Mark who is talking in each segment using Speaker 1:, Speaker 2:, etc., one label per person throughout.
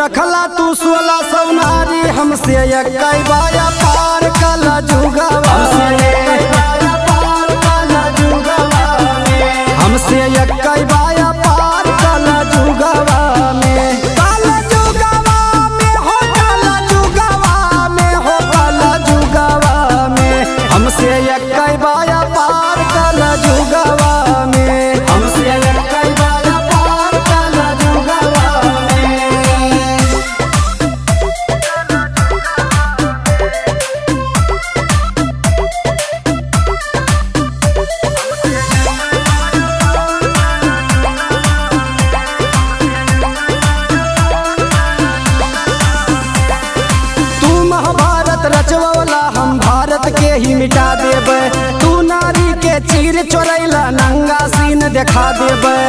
Speaker 1: रखला तू 1600 नारी हमसे कई बाया पार कला जुगवा हमसे कई बाया पार कला जुगवा में काला जुगवा में हो काला जुगवा में हो काला जुगवा में हमसे कई बाया पार कला जुगवा में हमसे कई बाया पार कला जुगवा में। रचवला हम भारत के ही मिटा देबे तू नारी के चीर चोरैला नंगा सीन देखा देबे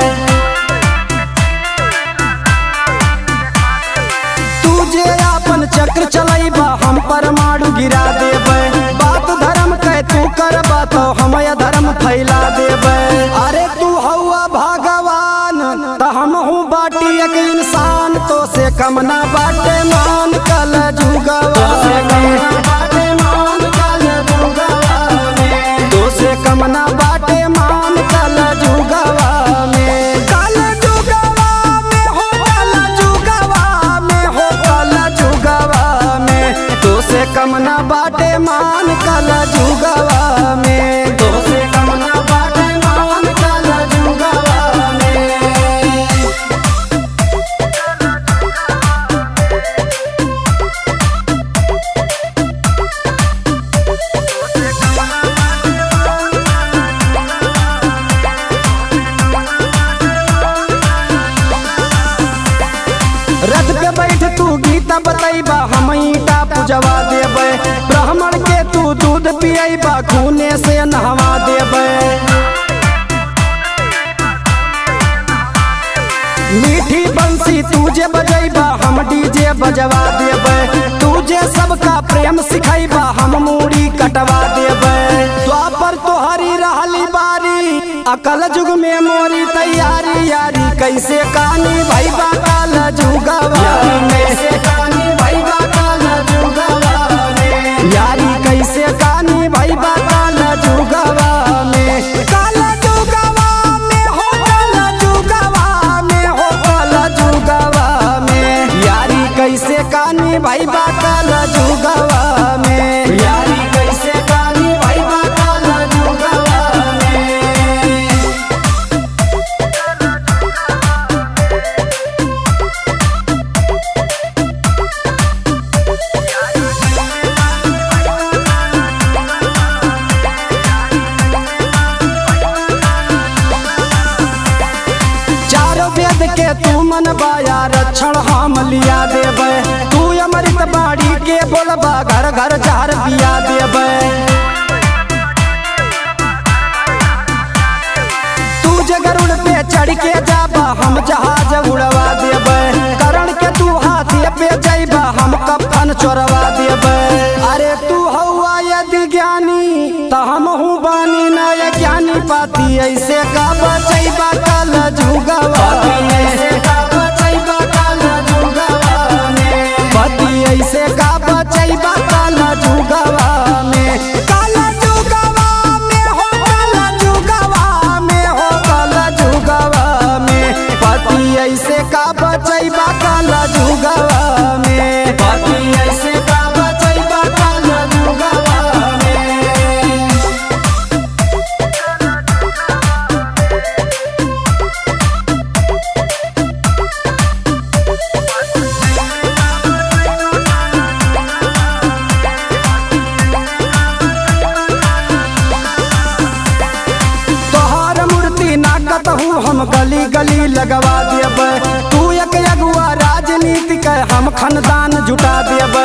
Speaker 1: तू जे अपन चक्र चलैबा हम परमाणु गिरा देबे बात धर्म के तू करबा तो हम धर्म फैला देबे अरे तू हौआ भगवान त हम हूँ बाटी एक इंसान तो से कम ना बाटे मान कल जुगवा कमना बाटे मान काला जुगवा में काला जुगवा में हो काला जुगवा में हो काला जुगवा में तो से कमना बाटे मान काला जुगवा में तो से कमना बाटे मान काला जुगवा में। रथ पे बैठ तू गीता बतैबा हम ईटा पूजवा देबे ब्राह्मण के तू दूध पियबा खूने से नहवा देबे मीठी बंसी तुझे बजैबा हम डीजे बजवा देबे तुझे सबका प्रेम सिखैबा हम मूड़ी कटवा देबे द्वापर तोहरी रहली बारी अकल जुग में मोरी तैयारी यारी कैसे कानी भैबा काला जुगवा कैसे कानी भैबा काला जुगवा यारी कैसे कानी भैबा काला जुगवा में काला जुगवा में हो काला जुगवा में हो काला जुगवा में यारी कैसे कानी भैबा काला जुगवा में यारी कैसे कानी भैबा काला जुगवा में। वेद के तू मन बाया रक्षण हम लिया देबे तू अमृत बाड़ी के बोलबा घर घर जार पिया देबे तू जे गरुड़ पे चढ़ के जाबा हम जहाज उड़वा देबे करण के तू हाथी पे जइबा हम कप्तान चोरवा देबे अरे तू हौआ यदि ज्ञानी त हम हूँ बानी न ज्ञानी पाती ऐसे का बचैबा काल जुगवा ऐसे का बचैबा काल जुगवा में पति ऐसे का बचैबा काल जुगवा में काला जुगवा में हो काला जुगवा में हो काला जुगवा में पति ऐसे का बचैबा काल जुगवा में पति ऐसे का बचैबा काल जुगवा में। हम गली गली लगवा देबे तू एक अगुआ राजनीति के हम खानदान जुटा देबे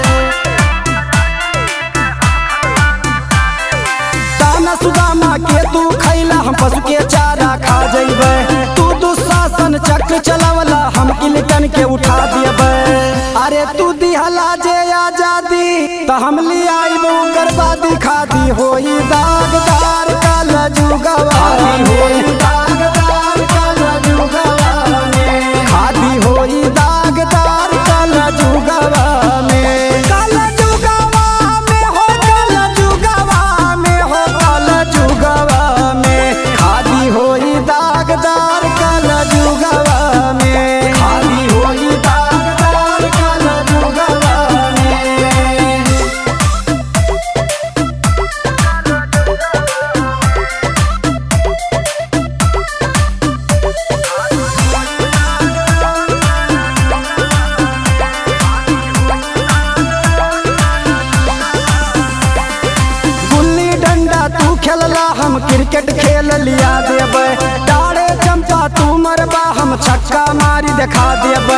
Speaker 1: ताना सुदामा के तू खैला हम पशु के चारा खा जइबे तू दुशासन चक्र चलावला हम इल्टन के उठा देबे अरे तू दिहला जे आजादी त हम ले आइबो करबादी खादी होई दागदार काला जुगवा होई दागदार काला जुगवा में खादी होई दागदार क्रिकेट खेल लिया देबे। डाले चंपा तू मरबा हम छक्का मारी दिखा देबे।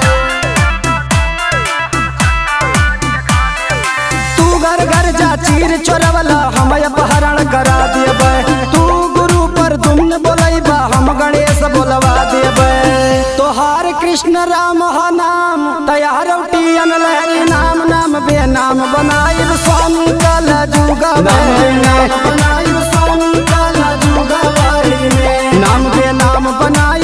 Speaker 1: तू घर घर जा चीर चोरवला हम अपहरण करा देबे। तू गुरु पर तुम बोलैबा हम गणेश बोलवा देबे। तोहार कृष्ण राम हा नाम तैयार लहरी नाम नाम बेनाम बनाई स्वामी कल जुगा नाम बेनाम बनाई